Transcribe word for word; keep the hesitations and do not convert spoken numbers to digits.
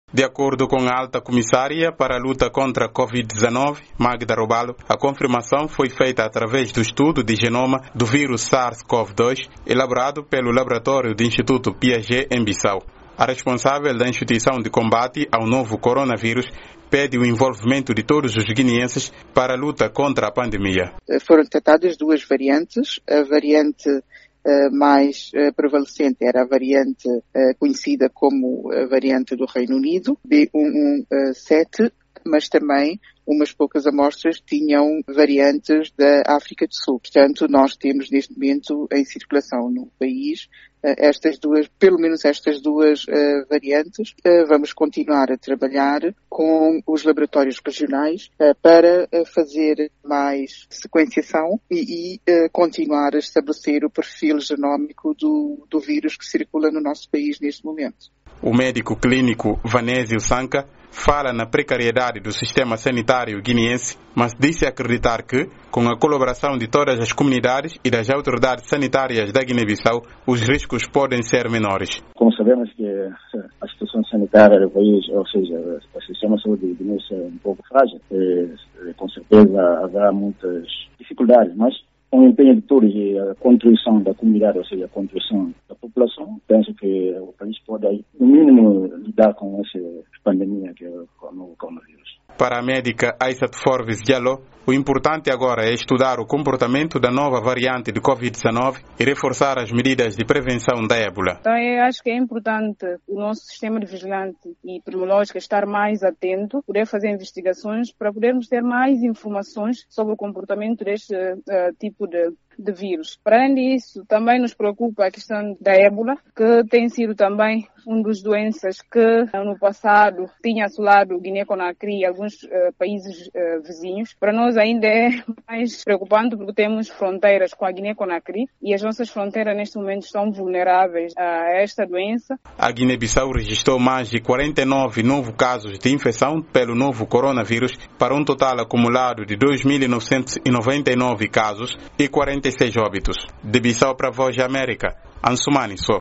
De acordo com a alta comissária para a luta contra a covid dezenove, Magda Robalo, a confirmação foi feita através do estudo de genoma do vírus SARS-CoV dois, elaborado pelo laboratório do Instituto Piaget em Bissau. A responsável da instituição de combate ao novo coronavírus pede o envolvimento de todos os guineenses para a luta contra a pandemia. Foram detectadas duas variantes. A variante Uh, mais uh, prevalecente era a variante uh, conhecida como a variante do Reino Unido, B um um sete, mas também umas poucas amostras tinham variantes da África do Sul. Portanto, nós temos neste momento em circulação no país uh, estas duas, pelo menos estas duas uh, variantes. Uh, vamos continuar a trabalhar com os laboratórios regionais uh, para uh, fazer mais sequenciação e, e uh, continuar a estabelecer o perfil genómico do, do vírus que circula no nosso país neste momento. O médico clínico Vanésio Sanca fala na precariedade do sistema sanitário guineense, mas disse acreditar que, com a colaboração de todas as comunidades e das autoridades sanitárias da Guiné-Bissau, os riscos podem ser menores. Como sabemos que a situação sanitária do país, ou seja, o sistema de saúde guineense é um pouco frágil, e, com certeza haverá muitas dificuldades, mas com o empenho de todos e a contribuição da comunidade, ou seja, a contribuição da população, penso que o país pode, no mínimo, lidar com essa pandemia que é o novo coronavírus. Para a médica Aissat Forbes Diallo, o importante agora é estudar o comportamento da nova variante de covid dezenove e reforçar as medidas de prevenção da ébola. Então, eu acho que é importante o nosso sistema de vigilante e epidemiológico estar mais atento, poder fazer investigações para podermos ter mais informações sobre o comportamento deste uh, tipo de de vírus. Para além disso, também nos preocupa a questão da ébola, que tem sido também uma das doenças que no passado tinha assolado Guiné-Conakry e alguns uh, países uh, vizinhos. Para nós ainda é mais preocupante porque temos fronteiras com a Guiné-Conakry e as nossas fronteiras neste momento estão vulneráveis a esta doença. A Guiné-Bissau registrou mais de quarenta e nove novos casos de infecção pelo novo coronavírus, para um total acumulado de dois mil novecentos e noventa e nove casos e quarenta e seis óbitos. De Bissau para a Voz da América, Ansumani Só.